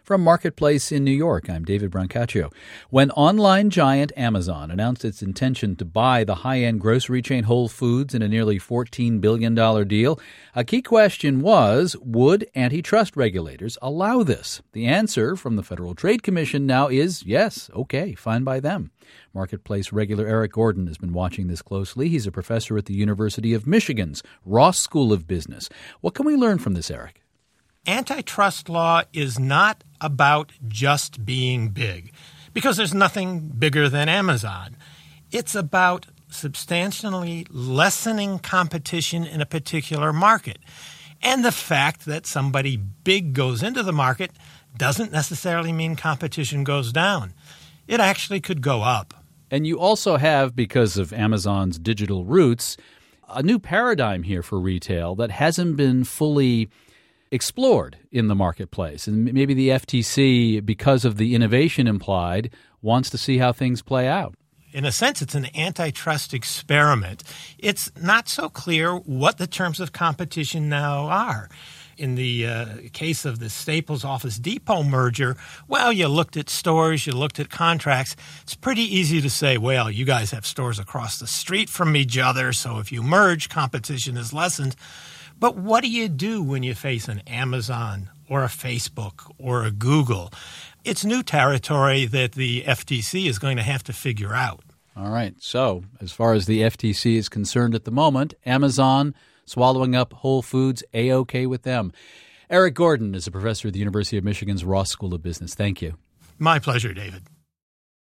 From Marketplace in New York, I'm David Brancaccio. When online giant Amazon announced its intention to buy the high-end grocery chain Whole Foods in a nearly $14 billion deal, a key question was, would antitrust regulators allow this? The answer from the Federal Trade Commission now is yes, okay, fine by them. Marketplace regular Eric Gordon has been watching this closely. He's a professor at the University of Michigan's Ross School of Business. What can we learn from this, Eric? Antitrust law is not about just being big, because there's nothing bigger than Amazon. It's about substantially lessening competition in a particular market. And the fact that somebody big goes into the market doesn't necessarily mean competition goes down. It actually could go up. And you also have, because of Amazon's digital roots, a new paradigm here for retail that hasn't been fully explored in the marketplace. And maybe the FTC, because of the innovation implied, wants to see how things play out. In a sense, it's an antitrust experiment. It's not so clear what the terms of competition now are. In the case of the Staples Office Depot merger, well, you looked at stores, you looked at contracts. It's pretty easy to say, well, you guys have stores across the street from each other, so if you merge, competition is lessened. But what do you do when you face an Amazon or a Facebook or a Google? It's new territory that the FTC is going to have to figure out. All right. So as far as the FTC is concerned at the moment, Amazon swallowing up Whole Foods, A-OK with them. Eric Gordon is a professor at the University of Michigan's Ross School of Business. Thank you. My pleasure, David.